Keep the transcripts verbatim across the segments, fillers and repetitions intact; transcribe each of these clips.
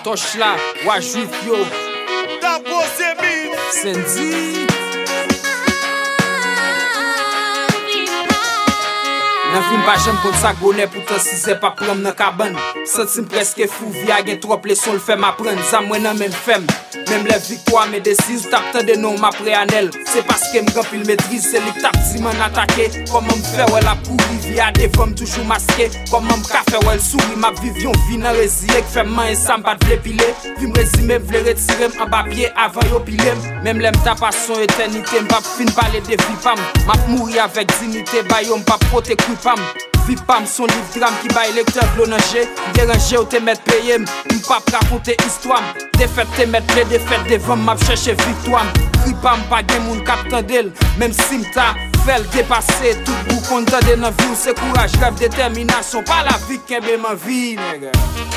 toche là, wa juif yo. Sandy. Nan film pa jem kon sa gonè poutan si zè pa pram nan kaban. Sentim preske fou via gen trop leson l fèm apren. Zam mwen nan men fèm. Même les victoires me décise ou tap de nom ma préanel. C'est parce que m'gan pile maîtrise, c'est li tap di m'en attaquer. Comment m'fère ouais la pourri via des femmes toujours masquées. Comment m'ka faire ouais le souris ma vivion vie nan résilier que fait man et ça m'pas de piler. Puis m'résumer v'le retirer en bas pied avant yo piler. Même l'aime ta passion éternité m'pas fin parler de vie pam. M'a mourir avec dignité ba yo m'pas proté coup pam. Vipam son livre drame qui baille lecteur blonangé. Déranger ou te mettre payé. M'pas raconter histoire. Défaite te mettre les défaites devant m'a chercher victoire. Ripam pas gen moun captain d'elle. Même si m'ta fait le dépasser. Tout bout content de nan vie ou c'est courage, rêve, détermination. Pas la vie qui est ma vie, nègre.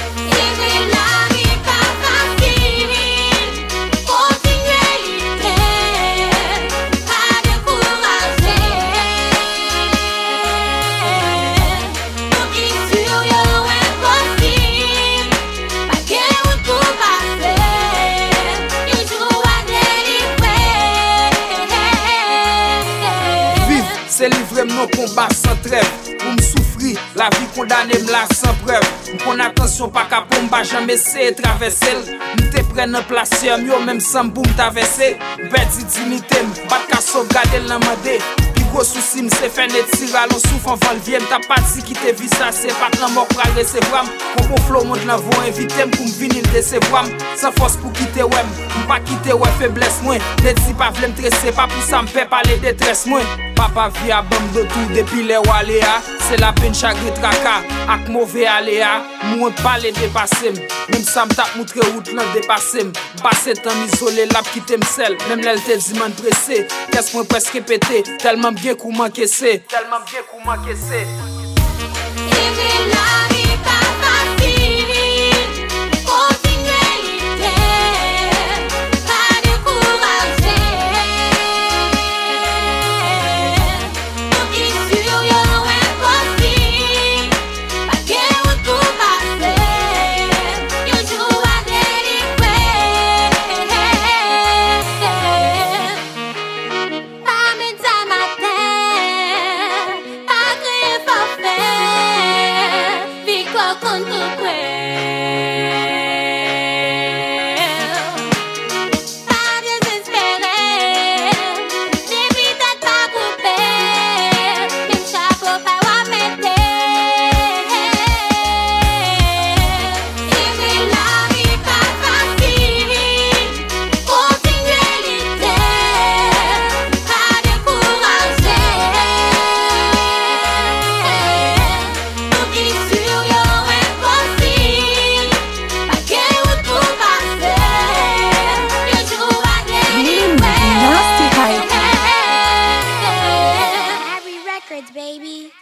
C'est livré mon combat sans trêve. Pour me souffrir, la vie condamnée me la sans preuve. M'pon attention pas qu'à pour m'pas jamais essayer de traverser. M'te prenne en place mieux même sans boum traverser. M'perdi dignité, m'pas qu'à sauvegarder l'amendé. Gros souci m'se fait net tirer l'on souffle en vol vient t'as pas dit qui te vit ça c'est pas tant mort pour recevoir mon bon flow monde là vont inviter pour me venir décevoir sans force pour quitter ouais pas quitter ouais faiblesse moi ne dis pas vle me tresser pas pour ça me fait parler détresse moi papa vie à bam de tout depuis les waléa c'est la peine chaque tracas ak mauvais aléa moi parler dépasser même ça me tape montrer route là dépasser passer temps isolé là quitter me sel même là te dit man pressé qu'est-ce qu'on presque répéter tellement bien qu'on manque c'est tellement bien qu'on manque c'est la vie pas facile continuité pas décourager donc il sur yo impossible pas que ou tout passer yo joue à délivrer pas me ta matin con tu cuerpo pas désespéré d'éviter ta couper même chapeau pas wa mettre et la vie pas facile continuer l'idée pas décourager donc il sur yo Baby.